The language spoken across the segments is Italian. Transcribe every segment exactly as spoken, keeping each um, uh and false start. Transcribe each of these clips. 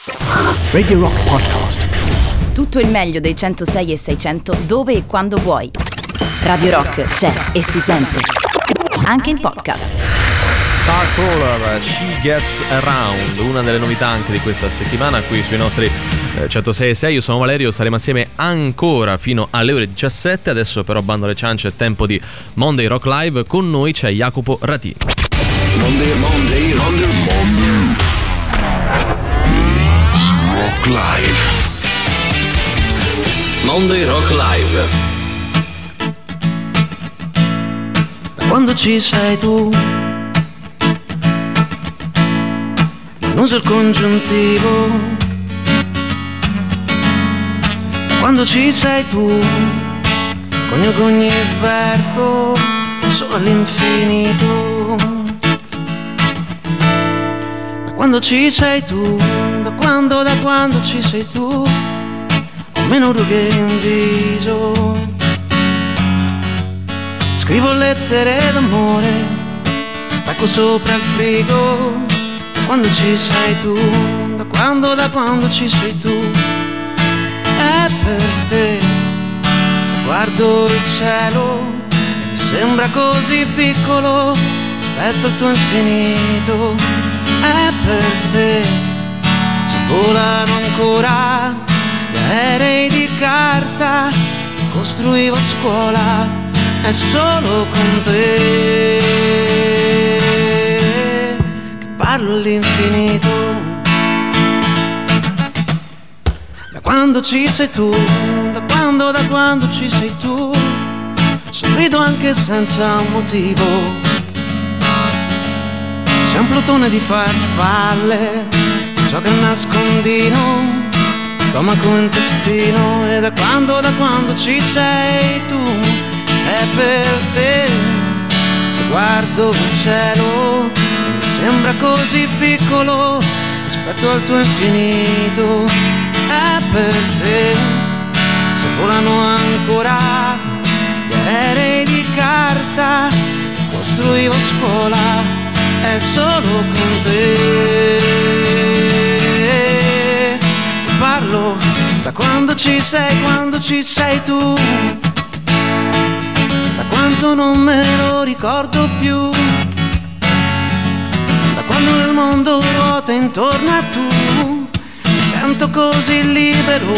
Radio Rock Podcast. Tutto il meglio dei centosei e seicento dove e quando vuoi. Radio Rock c'è e si sente anche in podcast. Starcrawler, She Gets Around, una delle novità anche di questa settimana qui sui nostri eh, centosei e sei. Io sono Valerio, saremo assieme ancora fino alle ore diciassette. Adesso però bando alle ciance, è tempo di Monday Rock Live. Con noi c'è Jacopo Ratini. Monday, Monday, Monday, Monday Rock Live. Monday Rock Live. Quando ci sei tu, non uso il congiuntivo. Quando ci sei tu, coniugo ogni verbo solo all'infinito. Da quando ci sei tu, da quando, da quando ci sei tu, ho meno rughe in viso. Scrivo lettere d'amore, tacco sopra il frigo. Da quando ci sei tu, da quando, da quando ci sei tu, è per te. Se guardo il cielo e mi sembra così piccolo, aspetto il tuo infinito, è per te. Se volano ancora gli aerei di carta che costruivo a scuola, è solo con te che parlo all'infinito. Da quando ci sei tu, da quando, da quando ci sei tu, sorrido anche senza un motivo. C'è un plotone di farfalle, gioca a nascondino, stomaco e intestino. E da quando, da quando ci sei tu, è per te. Se guardo il cielo e mi sembra così piccolo rispetto al tuo infinito, è per te. Se volano ancora gli aerei di carta che costruivo a scuola, è solo con te che parlo. Da quando ci sei, quando ci sei tu, quanto non me lo ricordo più. Da quando il mondo ruota intorno a tu, mi sento così libero.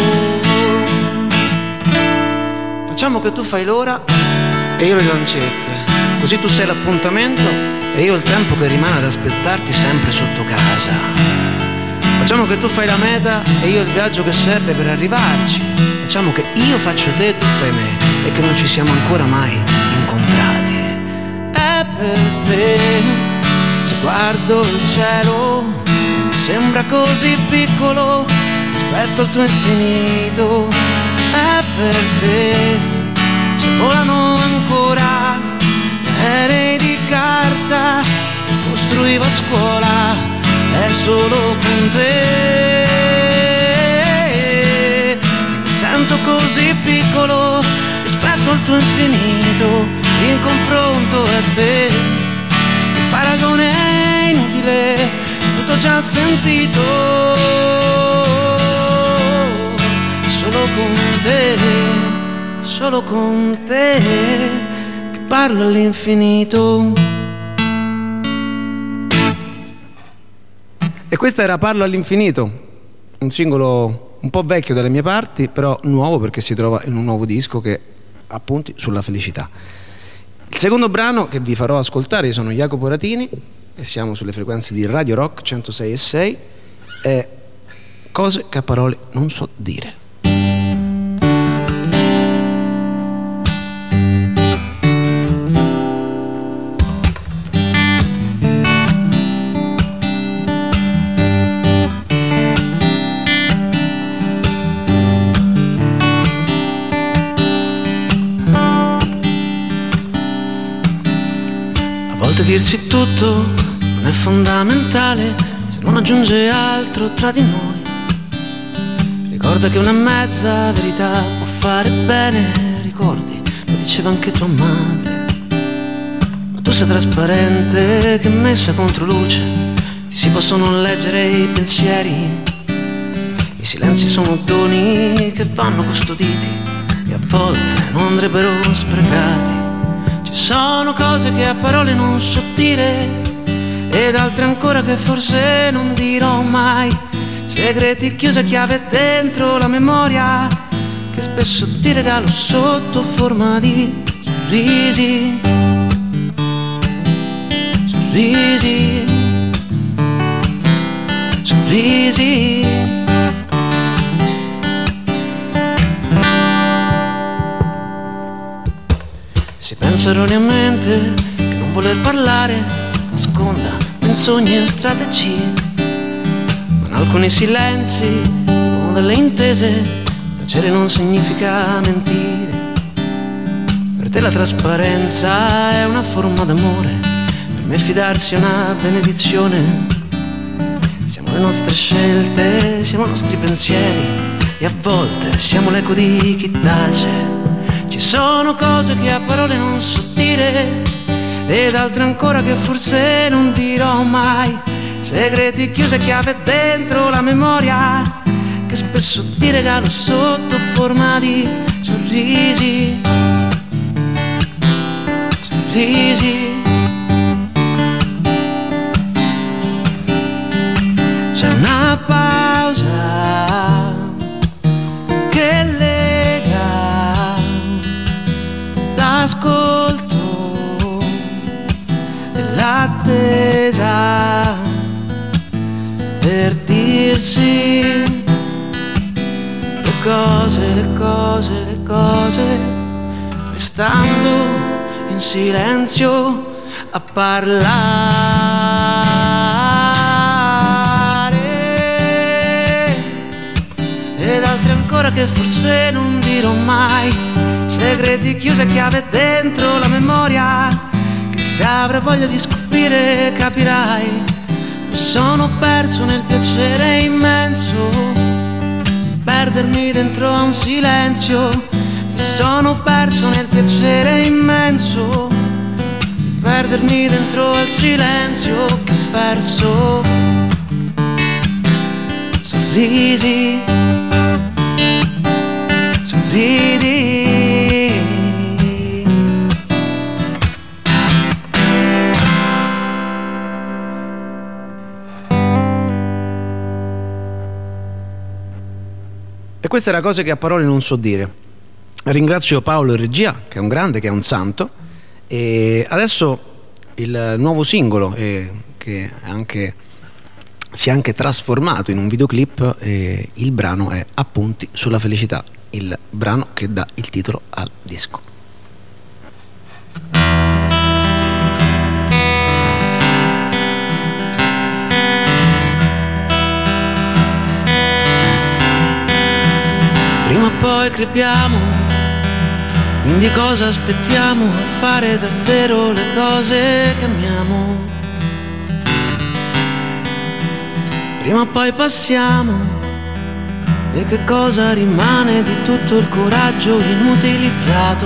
Facciamo che tu fai l'ora e io le lancette, così tu sei l'appuntamento e io il tempo che rimane ad aspettarti sempre sotto casa. Facciamo che tu fai la meta e io il viaggio che serve per arrivarci. Facciamo che io faccio te e tu fai me, e che non ci siamo ancora mai incontrati. È per te. Se guardo il cielo e mi sembra così piccolo rispetto al tuo infinito, è per te. Se volano ancora gli aerei di carta che costruivo a scuola, è solo con te. Mi sento così piccolo rispetto al tuo infinito, in confronto a te. Il paragone è inutile, tutto già sentito. Solo con te, solo con te, che parlo all'infinito. E questa era Parlo all'infinito, un singolo un po' vecchio dalle mie parti, però nuovo perché si trova in un nuovo disco che ha punti sulla felicità. Il secondo brano che vi farò ascoltare, io sono Jacopo Ratini e siamo sulle frequenze di Radio Rock centosei e sei, è Cose che a parole non so dire. Dirsi tutto non è fondamentale se non aggiunge altro tra di noi. Ricorda che una mezza verità può fare bene, ricordi, lo diceva anche tua madre. Ma tu sei trasparente che messa contro luce ti si possono leggere i pensieri. I silenzi sono doni che vanno custoditi e a volte non andrebbero sprecati. Ci sono cose che a parole non so dire ed altre ancora che forse non dirò mai. Segreti chiusi a chiave dentro la memoria che spesso ti regalo sotto forma di sorrisi. Sorrisi. Sorrisi. Si pensa erroneamente che non voler parlare nasconda menzogne e strategie, ma in alcuni silenzi, come delle intese, tacere non significa mentire. Per te la trasparenza è una forma d'amore, per me fidarsi è una benedizione. Siamo le nostre scelte, siamo i nostri pensieri e a volte siamo l'eco di chi tace. Ci sono cose che a parole non so dire ed altre ancora che forse non dirò mai. Segreti chiusi a chiave dentro la memoria che spesso ti regalo sotto forma di sorrisi. Sorrisi. C'è una pausa che lega l'ascolto e l'attesa per dirsi le cose, le cose, le cose, restando in silenzio a parlare ed altre ancora che forse non dirò mai. Segreti chiusi a chiave dentro la memoria che se avrai voglia di scoprire capirai. Mi sono perso nel piacere immenso di perdermi dentro a un silenzio. Mi sono perso nel piacere immenso di perdermi dentro al silenzio che ho perso. Sorrisi. Sorridi. E queste erano cose che a parole non so dire. Ringrazio Paolo in regia, che è un grande, che è un santo. E adesso il nuovo singolo eh, che anche, si è anche trasformato in un videoclip. Eh, il brano è Appunti sulla felicità, il brano che dà il titolo al disco. Prima o poi crepiamo, quindi cosa aspettiamo a fare davvero le cose che amiamo? Prima o poi passiamo, e che cosa rimane di tutto il coraggio inutilizzato?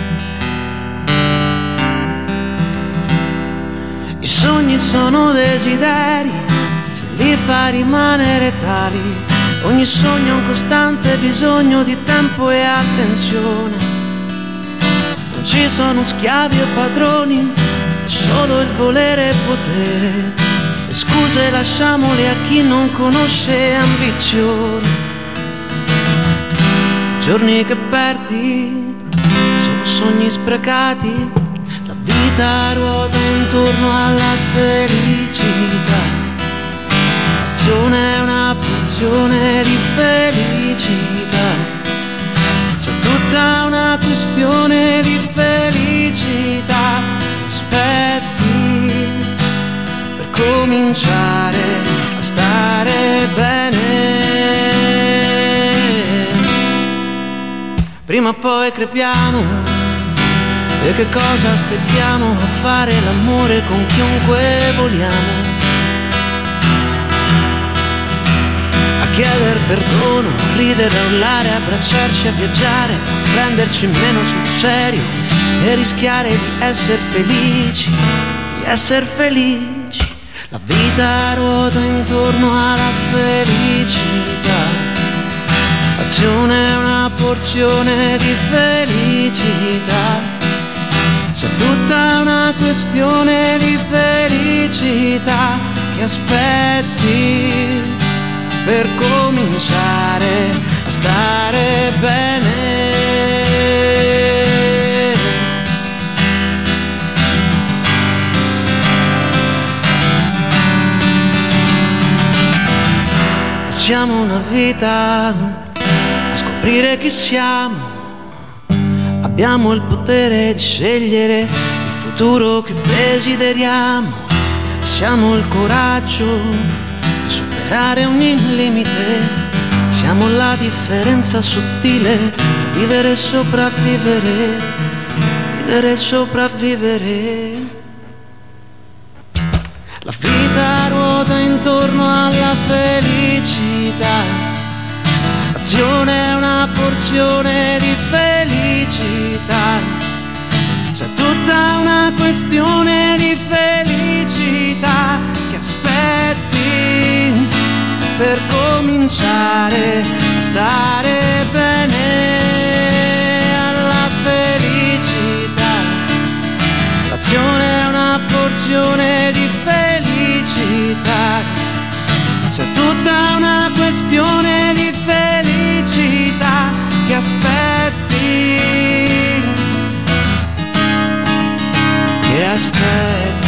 I sogni sono desideri, se li fa rimanere tali. Ogni sogno ha un costante bisogno di tempo e attenzione. Non ci sono schiavi e padroni, solo il volere e potere. Le scuse lasciamole a chi non conosce ambizioni. I giorni che perdi sono sogni sprecati. La vita ruota intorno alla felicità. L'azione è una porzione di felicità. C'è tutta una questione di felicità. Aspetti per cominciare a stare bene. Prima o poi crepiamo, e che cosa aspettiamo a fare l'amore con chiunque vogliamo? Chiedere perdono, ridere, urlare, abbracciarci, a viaggiare, prenderci meno sul serio e rischiare di essere felici, di essere felici. La vita ruota intorno alla felicità. porzione di felicità, c'è tutta una questione di felicità che aspetti per cominciare a stare bene. Passiamo una vita a scoprire chi siamo, abbiamo il potere di scegliere il futuro che desideriamo, siamo il coraggio di superare ogni limite, siamo la differenza sottile tra vivere e sopravvivere, vivere e sopravvivere. La vita ruota intorno alla felicità, l'azione è una porzione di felicità, c'è tutta una questione di felicità che aspetti per cominciare a stare bene. Alla felicità, l'azione è una porzione di felicità, c'è tutta una questione di felicità che aspetti, che aspetti.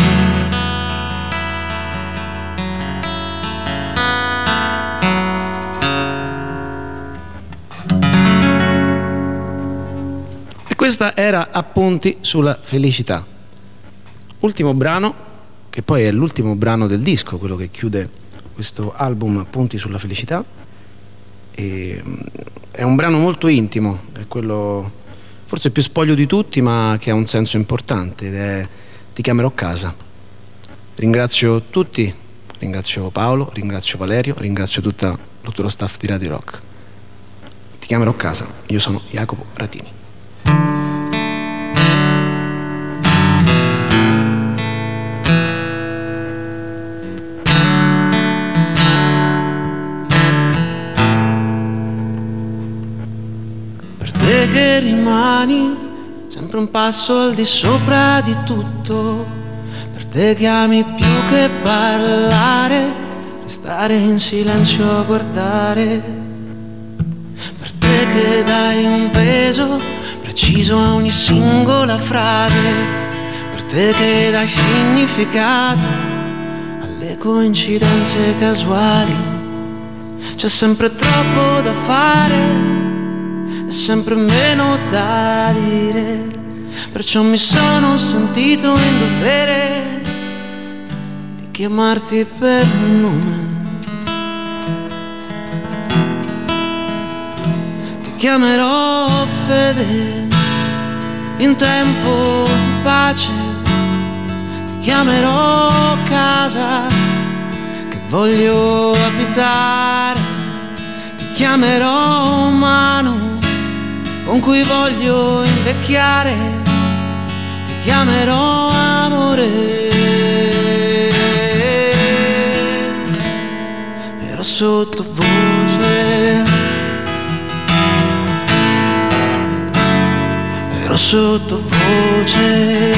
E questa era Appunti sulla felicità, ultimo brano, che poi è l'ultimo brano del disco, quello che chiude questo album Appunti sulla felicità. E è un brano molto intimo, è quello forse più spoglio di tutti, ma che ha un senso importante, ed è Ti chiamerò casa. Ringrazio tutti, ringrazio Paolo, ringrazio Valerio, ringrazio tutta, tutto lo staff di Radio Rock. Ti chiamerò casa. Io sono Jacopo Ratini. Che rimani sempre un passo al di sopra di tutto, per te che ami più che parlare, restare in silenzio a guardare, per te che dai un peso preciso a ogni singola frase, per te che dai significato alle coincidenze casuali. C'è sempre troppo da fare e sempre meno da dire, perciò mi sono sentito in dovere di chiamarti per nome. Ti chiamerò fede in tempo di pace, ti chiamerò casa che voglio abitare, ti chiamerò umano con cui voglio invecchiare, ti chiamerò amore, però sottovoce, però sottovoce,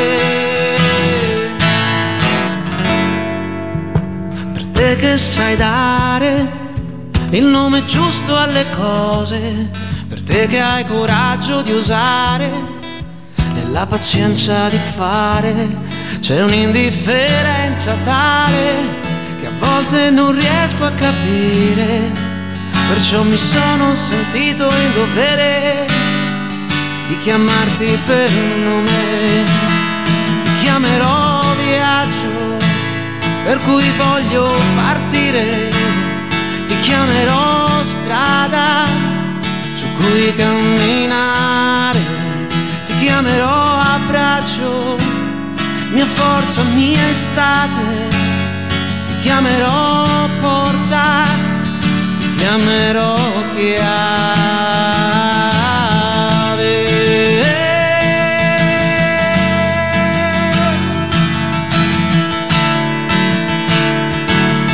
per te che sai dare il nome giusto alle cose, per te che hai coraggio di osare e la pazienza di fare, c'è un'indifferenza tale che a volte non riesco a capire, perciò mi sono sentito in dovere di chiamarti per nome. Ti chiamerò viaggio per cui voglio partire, ti chiamerò strada su cui camminare, ti chiamerò abbraccio, mia forza, mia estate, ti chiamerò porta, ti chiamerò chiave.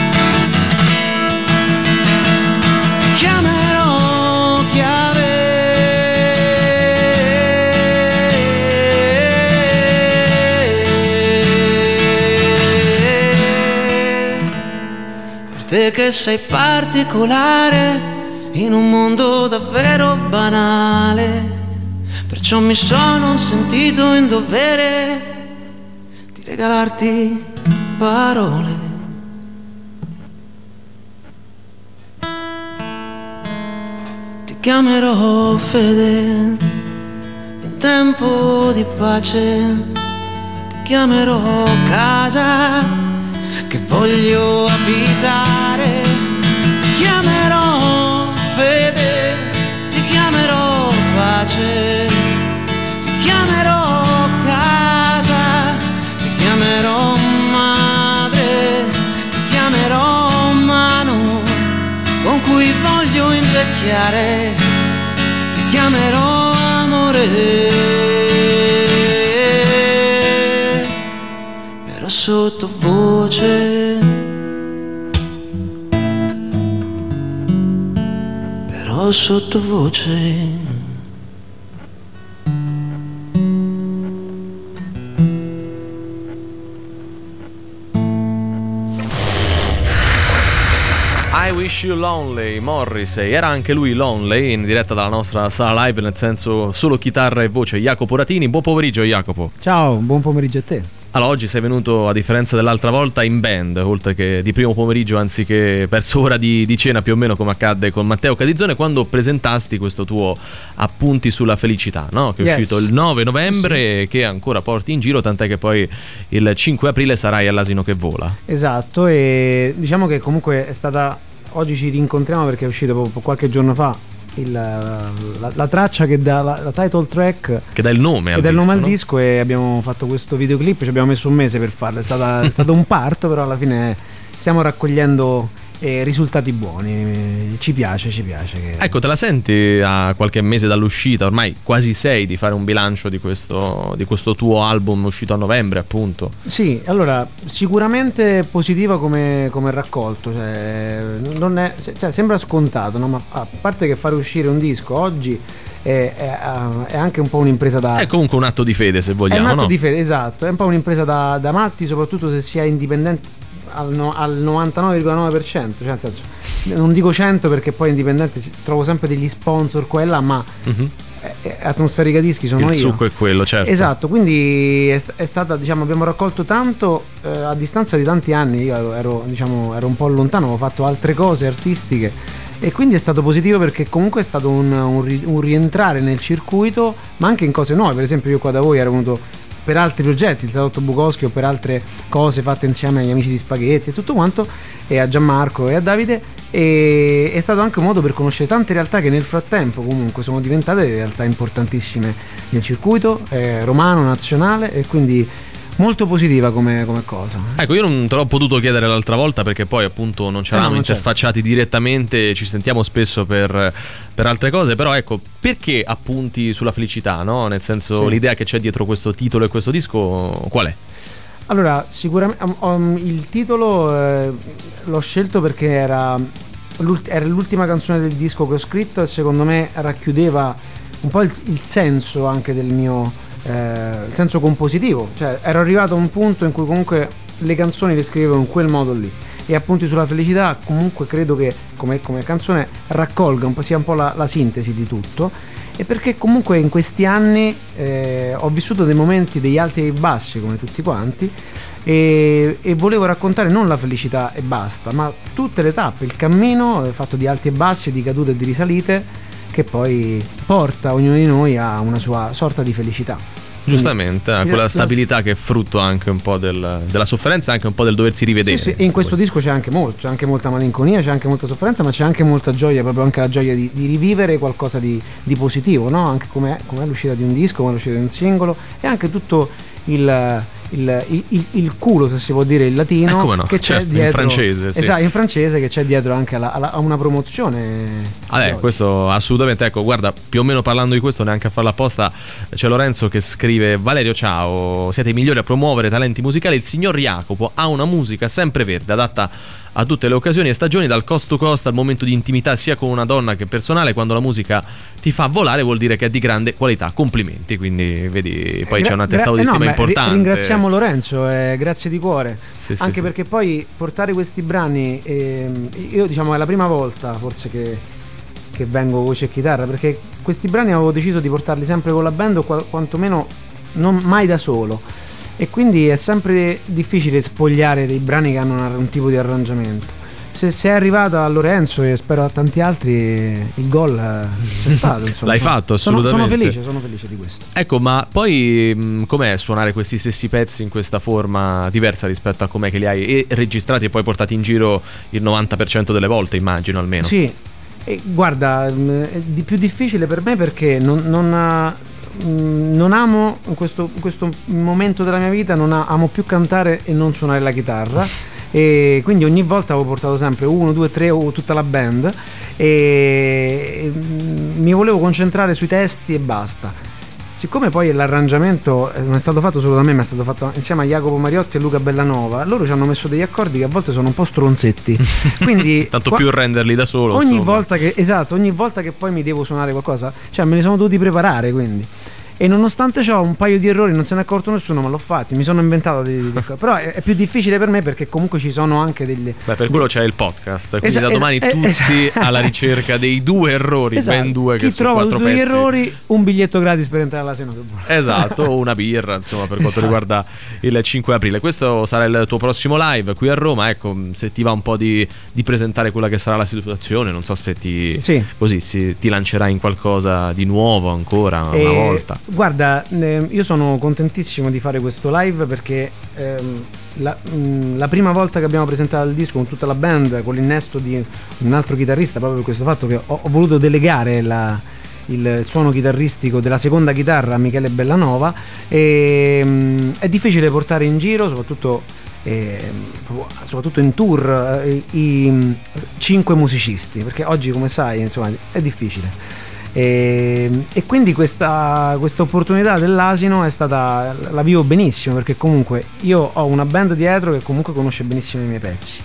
Ti chiamerò chiave. dire che sei particolare in un mondo davvero banale, perciò mi sono sentito in dovere di regalarti parole. Ti chiamerò fede in tempo di pace, ti chiamerò casa che voglio abitare, ti chiamerò fede, ti chiamerò pace, ti chiamerò casa, ti chiamerò madre, ti chiamerò mano con cui voglio invecchiare, ti chiamerò amore, però sottovoce, però sottovoce. I Wish You Lonely, Morrissey. Era anche lui lonely, in diretta dalla nostra sala live, nel senso solo chitarra e voce. Jacopo Ratini, buon pomeriggio Jacopo. Ciao, buon pomeriggio a te. Allora, oggi sei venuto, a differenza dell'altra volta, in band, oltre che di primo pomeriggio, anziché verso ora di, di cena, più o meno come accadde con Matteo Cadizzone quando presentasti questo tuo Appunti sulla felicità, no? Che è yes. uscito il nove novembre, sì, sì. Che ancora porti in giro, tant'è che poi il cinque aprile sarai all'Asino che vola. Esatto, e diciamo che comunque è stata... Oggi ci rincontriamo perché è uscito proprio qualche giorno fa il, la, la traccia che dà la, la title track, che dà il nome, che al, dà il disco, nome no? al disco, e abbiamo fatto questo videoclip, ci abbiamo messo un mese per farlo, è, stata, è stato un parto, però alla fine stiamo raccogliendo eh, risultati buoni, ci piace, ci piace che... Ecco, te la senti a qualche mese dall'uscita, ormai quasi sei, di fare un bilancio di questo, di questo tuo album uscito a novembre, appunto? Sì, allora sicuramente positiva come, come raccolto, cioè, non è, cioè, sembra scontato, no? Ma a parte che fare uscire un disco oggi è, è, è anche un po' un'impresa da... È comunque un atto di fede, se vogliamo, è un atto no? di fede, esatto, è un po' un'impresa da, da matti, soprattutto se si è indipendenti al, no, al novantanove virgola nove per cento, cioè nel senso, non dico cento perché poi indipendente trovo sempre degli sponsor qua e là, ma mm-hmm. Atmosferica Dischi sono il io. succo è quello, certo. Esatto, quindi è, è stata, diciamo, abbiamo raccolto tanto eh, a distanza di tanti anni. Io ero, ero, diciamo, ero un po' lontano, avevo fatto altre cose artistiche e quindi è stato positivo perché comunque è stato un, un, un rientrare nel circuito, ma anche in cose nuove. Per esempio io qua da voi ero venuto per altri progetti, il Salotto Bukowski, o per altre cose fatte insieme agli Amici di Spaghetti e tutto quanto, e a Gianmarco e a Davide, e è stato anche un modo per conoscere tante realtà che nel frattempo comunque sono diventate realtà importantissime nel circuito eh, romano, nazionale, e quindi molto positiva come, come cosa. Ecco, io non te l'ho potuto chiedere l'altra volta perché poi appunto non ci eravamo eh no, interfacciati direttamente, ci sentiamo spesso per, per altre cose, però ecco, perché Appunti sulla felicità, no? Nel senso, sì. L'idea che c'è dietro questo titolo e questo disco qual è? Allora, sicuramente um, um, il titolo eh, l'ho scelto perché era, l'ult- era l'ultima canzone del disco che ho scritto e secondo me racchiudeva un po' il, il senso anche del mio Eh, il senso compositivo, cioè ero arrivato a un punto in cui comunque le canzoni le scrivevo in quel modo lì, e Appunti sulla felicità comunque credo che come, come canzone raccolga un po', sia un po' la, la sintesi di tutto, e perché comunque in questi anni eh, ho vissuto dei momenti, degli alti e bassi come tutti quanti, e, e volevo raccontare non la felicità e basta, ma tutte le tappe, il cammino fatto di alti e bassi, di cadute e di risalite, che poi porta ognuno di noi a una sua sorta di felicità. Giustamente, a quella stabilità che è frutto anche un po' del, della sofferenza, anche un po' del doversi rivedere. Sì, sì. E in questo vuoi. disco c'è anche molto, c'è anche molta malinconia, c'è anche molta sofferenza, ma c'è anche molta gioia, proprio anche la gioia di, di rivivere qualcosa di, di positivo, no? Anche come è l'uscita di un disco, come è l'uscita di un singolo, e anche tutto il... Il, il, il culo, se si può dire in latino, eh come no, che c'è certo, dietro, in francese, sì. Esatto, in francese, che c'è dietro anche alla, alla, a una promozione. Ah, eh, questo assolutamente. Ecco, guarda, più o meno parlando di questo, neanche a farla apposta, c'è Lorenzo che scrive: Valerio, ciao, siete i migliori a promuovere talenti musicali. Il signor Jacopo ha una musica sempre verde, adatta a tutte le occasioni e stagioni, dal cost to cost al momento di intimità sia con una donna che personale. Quando la musica ti fa volare vuol dire che è di grande qualità. Complimenti, quindi vedi, poi Gra- c'è un attestato gra- di eh no, stima ma importante. ri- ringraziamo Lorenzo, eh, grazie di cuore. Sì, sì, anche sì. perché poi portare questi brani, ehm, io diciamo è la prima volta forse che, che vengo voce e chitarra, perché questi brani avevo deciso di portarli sempre con la band o qual- quantomeno non mai da solo, e quindi è sempre difficile spogliare dei brani che hanno un, un tipo di arrangiamento. Se, se è arrivata a Lorenzo e spero a tanti altri, il gol c'è stato, insomma. L'hai fatto, sono, assolutamente. sono felice, sono felice di questo. Ecco, ma poi mh, com'è suonare questi stessi pezzi in questa forma diversa rispetto a com'è che li hai e registrati e poi portati in giro il novanta per cento delle volte, immagino, almeno? Sì, e guarda, mh, è di più difficile per me perché non, non, mh, non amo in questo, in questo momento della mia vita, non ha- amo più cantare e non suonare la chitarra. E quindi ogni volta avevo portato sempre uno, due, tre o tutta la band, e mi volevo concentrare sui testi e basta. Siccome poi l'arrangiamento non è stato fatto solo da me, ma è stato fatto insieme a Jacopo Mariotti e Luca Bellanova, loro ci hanno messo degli accordi che a volte sono un po' stronzetti. Quindi tanto qua- più renderli da solo, ogni insomma. volta che esatto, ogni volta che poi mi devo suonare qualcosa, cioè me ne sono dovuti preparare, quindi. E nonostante ciò un paio di errori non se ne è accorto nessuno, ma l'ho fatti, mi sono inventato dei, dei, però è, è più difficile per me perché comunque ci sono anche degli. Beh, per quello c'è il podcast, quindi Esa- da domani esa- tutti esa- alla ricerca dei due errori, Esatto. ben due che Chi su trova quattro tutti gli pezzi. errori, un biglietto gratis per entrare all'asino. Che buono. Esatto, o una birra, insomma, per quanto Esatto. riguarda il cinque aprile. Questo sarà il tuo prossimo live qui a Roma. Ecco, se ti va un po' di, di presentare quella che sarà la situazione, non so se ti Sì. così si, ti lancerai in qualcosa di nuovo ancora una E, volta. Guarda, eh, io sono contentissimo di fare questo live perché ehm, la, mh, la prima volta che abbiamo presentato il disco con tutta la band, con l'innesto di un altro chitarrista, proprio per questo fatto che ho, ho voluto delegare la, il suono chitarristico della seconda chitarra a Michele Bellanova, e mh, è difficile portare in giro, soprattutto eh, soprattutto in tour, eh, i, i cinque musicisti, perché oggi, come sai, insomma, è difficile. E, e quindi questa, questa opportunità dell'asino è stata, la vivo benissimo, perché comunque io ho una band dietro che comunque conosce benissimo i miei pezzi,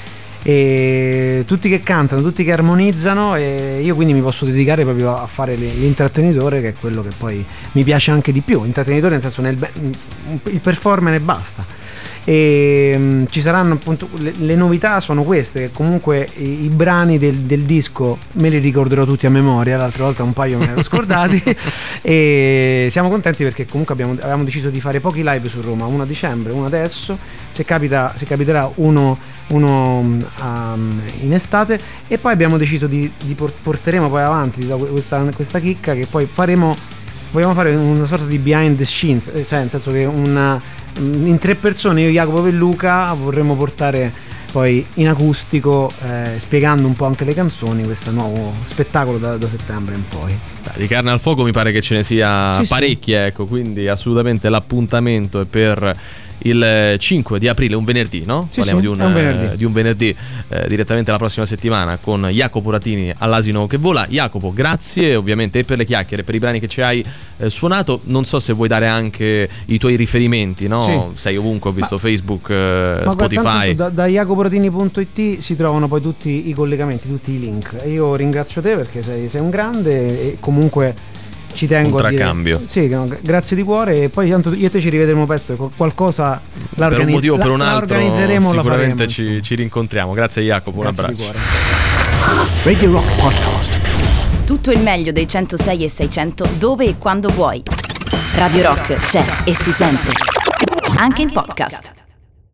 e tutti che cantano, tutti che armonizzano, e io quindi mi posso dedicare proprio a fare l'intrattenitore, che è quello che poi mi piace anche di più, intrattenitore nel senso nel, il performer e basta. E um, ci saranno appunto le, le novità sono queste, che comunque i, i brani del, del disco me li ricorderò tutti a memoria, l'altra volta un paio me ne ero scordati. E siamo contenti perché comunque abbiamo, avevamo deciso di fare pochi live su Roma, uno a dicembre, uno adesso, se capita, se capiterà uno, uno um, in estate, e poi abbiamo deciso di, di port- porteremo poi avanti questa, questa chicca che poi faremo. Vogliamo fare una sorta di behind the scenes, nel senso che una, in tre persone, io, Jacopo e Luca, vorremmo portare poi in acustico, eh, spiegando un po' anche le canzoni, questo nuovo spettacolo da, da settembre in poi. Dai, di carne al fuoco mi pare che ce ne sia Sì, sì. parecchie, ecco, quindi assolutamente l'appuntamento è per il cinque di aprile, un venerdì, no? Sì, Parliamo sì, di, un, è un venerdì. eh, di un venerdì eh, direttamente la prossima settimana con Jacopo Ratini all'Asino che vola. Jacopo, grazie ovviamente e per le chiacchiere, per i brani che ci hai eh, suonato. Non so se vuoi dare anche i tuoi riferimenti, no? Sì. Sei ovunque, ho visto Ma- Facebook, eh, Ma Spotify. guarda, tanto da, da jacoporatini punto it si trovano poi tutti i collegamenti, tutti i link, e io ringrazio te perché sei, sei un grande, e comunque ci tengo Un a dire tracambio. sì, no, grazie di cuore, e poi tanto io e te ci rivedremo presto, e qualcosa la Per un organi- motivo o per la- un la altro organizzeremo, la sicuramente faremo, ci, insomma. ci rincontriamo. Grazie Jacopo, un Grazie di abbraccio. cuore. Radio Rock Podcast. Tutto il meglio dei centosei e seicento dove e quando vuoi. Radio Rock c'è e si sente. Anche in podcast.